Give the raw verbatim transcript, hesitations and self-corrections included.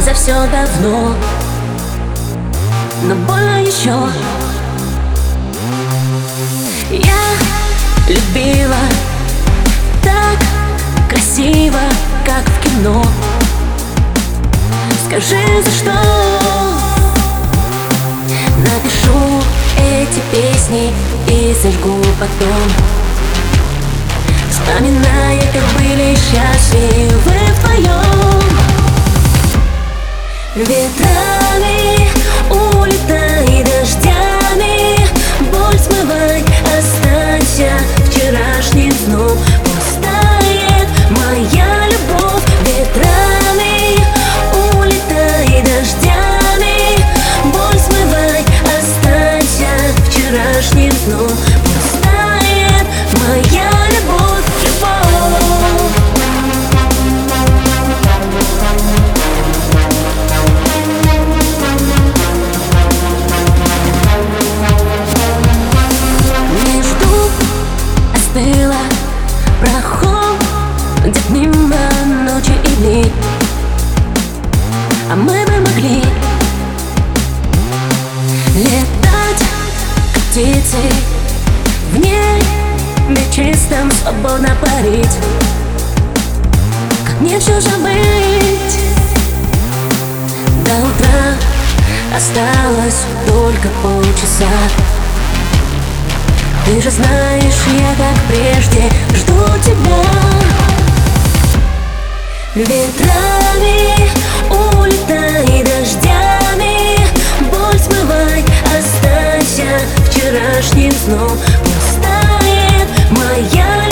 за все давно, но больно еще. Я любила так красиво, как в кино. Скажи, за что напишу эти песни и сожгу потом, вспоминая, как были счастливы вдвоем. Ветрами улетай, дождями боль смывай, останься вчерашним сном. Пусть тает моя любовь. Ветрами улетай, дождями боль смывай, останься вчерашним сном. Пусть тает моя любовь, любовь. Между остыла, проходит мимо ночи и дни, а мы бы могли летать, как птицы, в небе чистом свободно парить. Как мне все забыть? До утра осталось только полчаса. Ты же знаешь, я как прежде жду тебя. Ветрами улетай, дождями боль смывай, останься вчерашним сном. Пусть тает моя